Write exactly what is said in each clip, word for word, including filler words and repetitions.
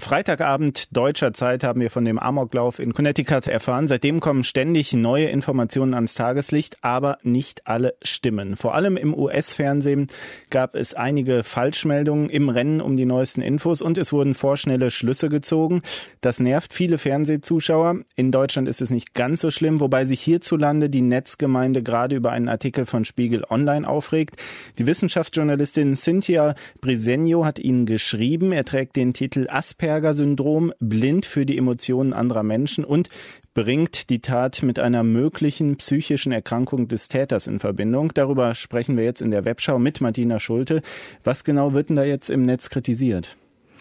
Freitagabend deutscher Zeit haben wir von dem Amoklauf in Connecticut erfahren. Seitdem kommen ständig neue Informationen ans Tageslicht, aber nicht alle stimmen. Vor allem im U S-Fernsehen gab es einige Falschmeldungen im Rennen um die neuesten Infos und es wurden vorschnelle Schlüsse gezogen. Das nervt viele Fernsehzuschauer. In Deutschland ist es nicht ganz so schlimm, wobei sich hierzulande die Netzgemeinde gerade über einen Artikel von Spiegel Online aufregt. Die Wissenschaftsjournalistin Cynthia Briseño hat ihnen geschrieben. Er trägt den Titel Asperger-Syndrom, blind für die Emotionen anderer Menschen und bringt die Tat mit einer möglichen psychischen Erkrankung des Täters in Verbindung. Darüber sprechen wir jetzt in der Webschau mit Martina Schulte. Was genau wird denn da jetzt im Netz kritisiert?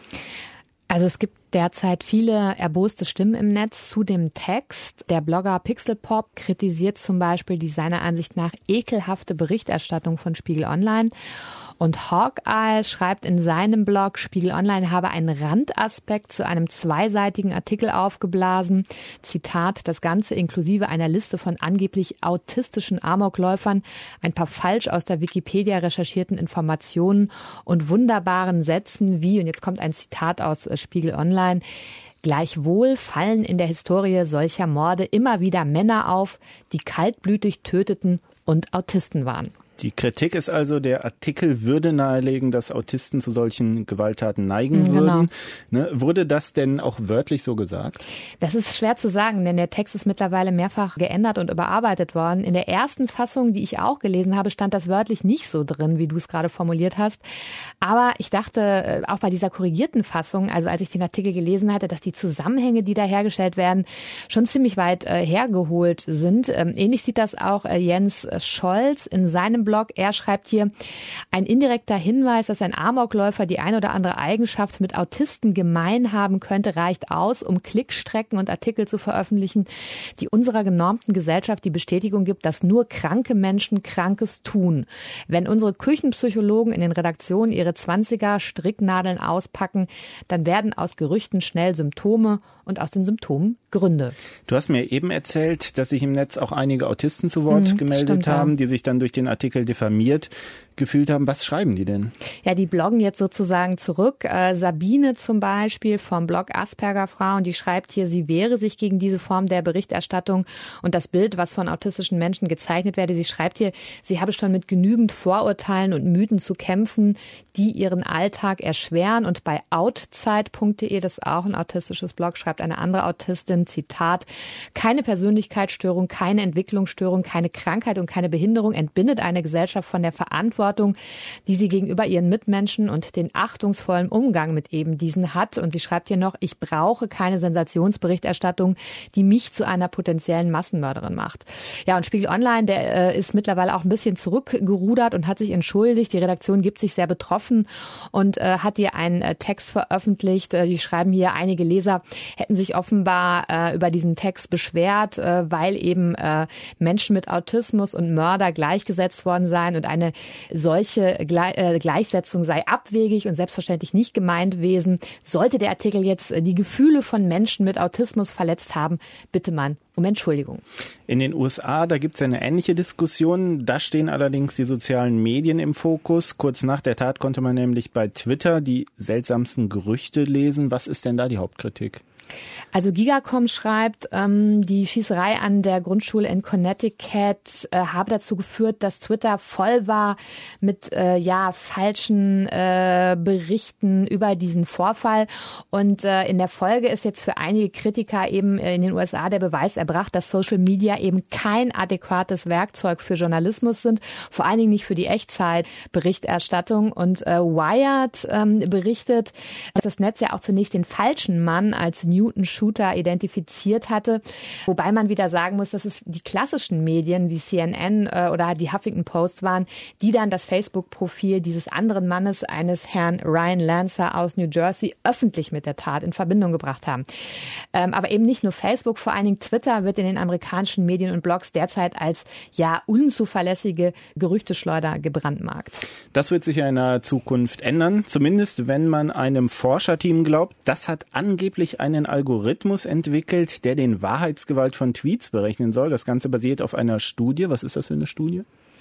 Also es gibt derzeit viele erboste Stimmen im Netz zu dem Text. Der Blogger Pixelpop kritisiert zum Beispiel die seiner Ansicht nach ekelhafte Berichterstattung von Spiegel Online. Und Hawkeye schreibt in seinem Blog, Spiegel Online habe einen Randaspekt zu einem zweiseitigen Artikel aufgeblasen. Zitat, das Ganze inklusive einer Liste von angeblich autistischen Amokläufern, ein paar falsch aus der Wikipedia recherchierten Informationen und wunderbaren Sätzen wie, und jetzt kommt ein Zitat aus Spiegel Online, gleichwohl fallen in der Historie solcher Morde immer wieder Männer auf, die kaltblütig töteten und Autisten waren. Die Kritik ist also, der Artikel würde nahelegen, dass Autisten zu solchen Gewalttaten neigen genau. würden. Ne, wurde das denn auch wörtlich so gesagt? Das ist schwer zu sagen, denn der Text ist mittlerweile mehrfach geändert und überarbeitet worden. In der ersten Fassung, die ich auch gelesen habe, stand das wörtlich nicht so drin, wie du es gerade formuliert hast. Aber ich dachte, auch bei dieser korrigierten Fassung, also als ich den Artikel gelesen hatte, dass die Zusammenhänge, die da hergestellt werden, schon ziemlich weit äh, hergeholt sind. Ähm, ähnlich sieht das auch äh, Jens Scholz in seinem Blog. Er schreibt hier, ein indirekter Hinweis, dass ein Amokläufer die ein oder andere Eigenschaft mit Autisten gemein haben könnte, reicht aus, um Klickstrecken und Artikel zu veröffentlichen, die unserer genormten Gesellschaft die Bestätigung gibt, dass nur kranke Menschen Krankes tun. Wenn unsere Küchenpsychologen in den Redaktionen ihre zwanziger Stricknadeln auspacken, dann werden aus Gerüchten schnell Symptome und aus den Symptomen Gründe. Du hast mir eben erzählt, dass sich im Netz auch einige Autisten zu Wort mhm, gemeldet stimmt, haben, ja. die sich dann durch den Artikel diffamiert gefühlt haben. Was schreiben die denn? Ja, die bloggen jetzt sozusagen zurück. Äh, Sabine zum Beispiel vom Blog Aspergerfrau, und die schreibt hier, sie wehre sich gegen diese Form der Berichterstattung und das Bild, was von autistischen Menschen gezeichnet werde. Sie schreibt hier, sie habe schon mit genügend Vorurteilen und Mythen zu kämpfen, die ihren Alltag erschweren. Und bei outzeit punkt de, das ist auch ein autistisches Blog, schreibt eine andere Autistin, Zitat, keine Persönlichkeitsstörung, keine Entwicklungsstörung, keine Krankheit und keine Behinderung entbindet eine Gesellschaft von der Verantwortung, die sie gegenüber ihren Mitmenschen und den achtungsvollen Umgang mit eben diesen hat. Und sie schreibt hier noch, ich brauche keine Sensationsberichterstattung, die mich zu einer potenziellen Massenmörderin macht. Ja, und Spiegel Online, der äh, ist mittlerweile auch ein bisschen zurückgerudert und hat sich entschuldigt. Die Redaktion gibt sich sehr betroffen und äh, hat hier einen äh, Text veröffentlicht. Äh, die schreiben hier, einige Leser hätten sich offenbar äh, über diesen Text beschwert, äh, weil eben äh, Menschen mit Autismus und Mörder gleichgesetzt worden seien und eine solche Gle- äh, Gleichsetzung sei abwegig und selbstverständlich nicht gemeint gewesen. Sollte der Artikel jetzt äh, die Gefühle von Menschen mit Autismus verletzt haben, bitte man um Entschuldigung. In den U S A, da gibt es eine ähnliche Diskussion. Da stehen allerdings die sozialen Medien im Fokus. Kurz nach der Tat konnte man nämlich bei Twitter die seltsamsten Gerüchte lesen. Was ist denn da die Hauptkritik? Also Gigacom schreibt, ähm, die Schießerei an der Grundschule in Connecticut äh, habe dazu geführt, dass Twitter voll war mit äh, ja falschen äh, Berichten über diesen Vorfall. Und äh, in der Folge ist jetzt für einige Kritiker eben in den U S A der Beweis erbracht, dass Social Media eben kein adäquates Werkzeug für Journalismus sind, vor allen Dingen nicht für die Echtzeitberichterstattung. Und äh, Wired ähm, berichtet, dass das Netz ja auch zunächst den falschen Mann als Newton Shooter identifiziert hatte. Wobei man wieder sagen muss, dass es die klassischen Medien wie C N N äh, oder die Huffington Post waren, die dann das Facebook-Profil dieses anderen Mannes, eines Herrn Ryan Lancer aus New Jersey, öffentlich mit der Tat in Verbindung gebracht haben. Ähm, aber eben nicht nur Facebook, vor allen Dingen Twitter wird in den amerikanischen Medien und Blogs derzeit als ja unzuverlässige Gerüchteschleuder gebrandmarkt. Das wird sich ja in naher Zukunft ändern, zumindest wenn man einem Forscherteam glaubt. Das hat angeblich einen Algorithmus entwickelt, der den Wahrheitsgehalt von Tweets berechnen soll. Das Ganze basiert auf einer Studie. Was ist das für eine Studie?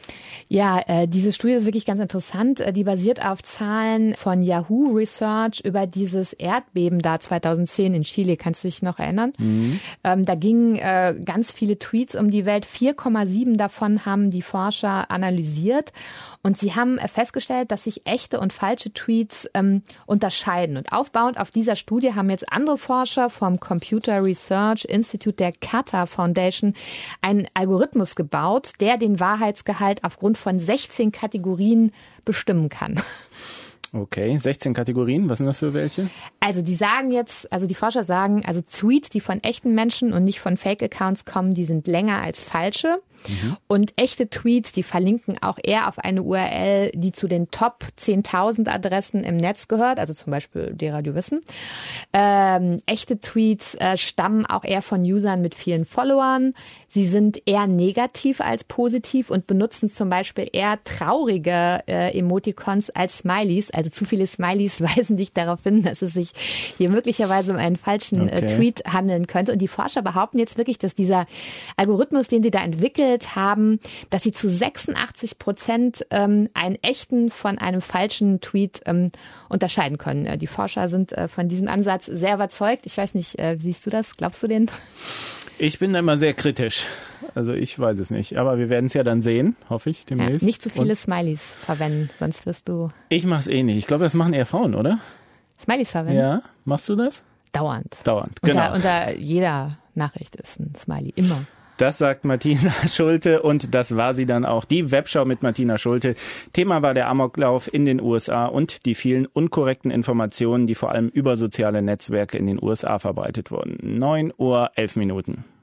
Ja, äh, diese Studie ist wirklich ganz interessant. Die basiert auf Zahlen von Yahoo Research über dieses Erdbeben da zweitausendzehn in Chile. Kannst du dich noch erinnern? Mhm. Ähm, da gingen äh, ganz viele Tweets um die Welt. vier Komma sieben davon haben die Forscher analysiert. Und sie haben festgestellt, dass sich echte und falsche Tweets ähm, unterscheiden. Und aufbauend auf dieser Studie haben jetzt andere Forscher vom Computer Research Institute der Carter Foundation einen Algorithmus gebaut, der den Wahrheitsgehalt aufgrund von sechzehn Kategorien bestimmen kann. Okay, sechzehn Kategorien, was sind das für welche? Also die sagen jetzt, also die Forscher sagen, also Tweets, die von echten Menschen und nicht von Fake-Accounts kommen, die sind länger als falsche. Mhm. Und echte Tweets, die verlinken auch eher auf eine U R L, die zu den Top zehntausend Adressen im Netz gehört, also zum Beispiel die Radio Wissen. Ähm, echte Tweets äh, stammen auch eher von Usern mit vielen Followern. Sie sind eher negativ als positiv und benutzen zum Beispiel eher traurige äh, Emoticons als Smileys. Also zu viele Smileys weisen dich darauf hin, dass es sich hier möglicherweise um einen falschen okay. äh, Tweet handeln könnte. Und die Forscher behaupten jetzt wirklich, dass dieser Algorithmus, den sie da entwickeln, haben, dass sie zu sechsundachtzig Prozent ähm, einen echten von einem falschen Tweet ähm, unterscheiden können. Die Forscher sind äh, von diesem Ansatz sehr überzeugt. Ich weiß nicht, äh, siehst du das? Glaubst du den? Ich bin da immer sehr kritisch. Also ich weiß es nicht. Aber wir werden es ja dann sehen, hoffe ich, demnächst. Ja, nicht zu viele Und Smileys verwenden, sonst wirst du... Ich mache es eh nicht. Ich glaube, das machen eher Frauen, oder? Smileys verwenden? Ja. Machst du das? Dauernd. Dauernd, genau. Unter, unter jeder Nachricht ist ein Smiley, immer. Das sagt Martina Schulte und das war sie dann auch. Die Webschau mit Martina Schulte. Thema war der Amoklauf in den U S A und die vielen unkorrekten Informationen, die vor allem über soziale Netzwerke in den U S A verbreitet wurden. neun Uhr elf Minuten.